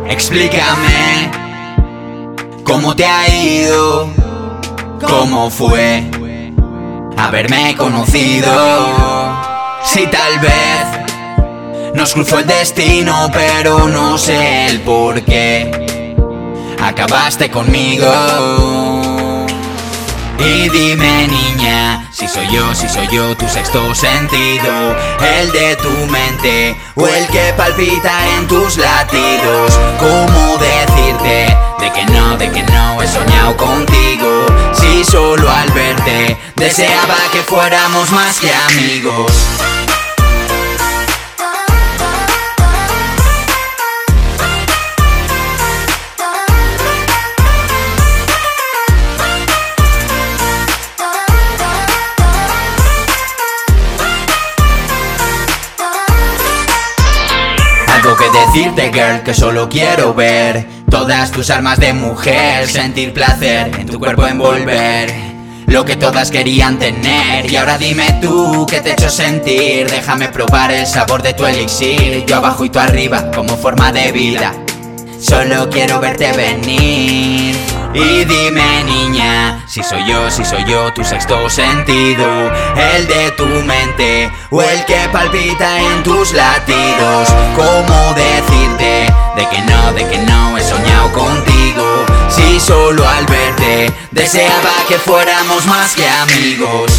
Explícame cómo te ha ido, cómo fue haberme conocido. Si tal vez nos cruzó el destino, pero no sé el por qué acabaste conmigo. Y dime, niña, si soy yo tu sexto sentido, el de tu mente o el que palpita en tus latidos. ¿Cómo decirte de que no he soñado contigo? Si solo al verte deseaba que fuéramos más que amigos. Algo que decirte, girl, que solo quiero ver todas tus armas de mujer, sentir placer en tu cuerpo envolver lo que todas querían tener. Y ahora dime tú qué te he hecho sentir, déjame probar el sabor de tu elixir. Yo abajo y tú arriba como forma de vida, solo quiero verte venir. Y dime, niña, si soy yo tu sexto sentido, el de tu mente o el que palpita en tus latidos. ¿Cómo decirte de que no he soñado contigo? Si solo al verte deseaba que fuéramos más que amigos.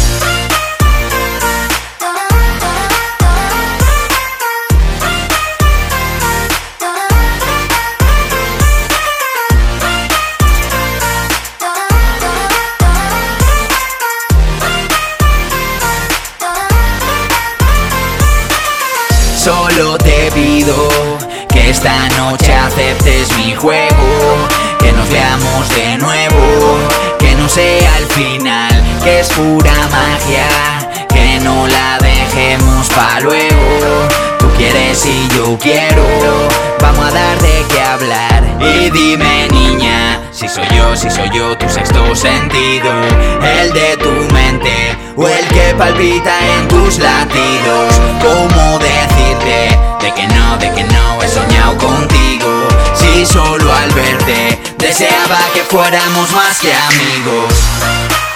Solo te pido que esta noche aceptes mi juego, que nos veamos de nuevo, que no sea el final, que es pura magia, que no la dejemos pa' luego. Tú quieres y yo quiero, vamos a dar de qué hablar. Y dime, niña, si soy yo tu sexto sentido, el de tu mente o el que palpita en tus latidos. ¿Cómo decirte de que no he soñado contigo? Si solo al verte deseaba que fuéramos más que amigos.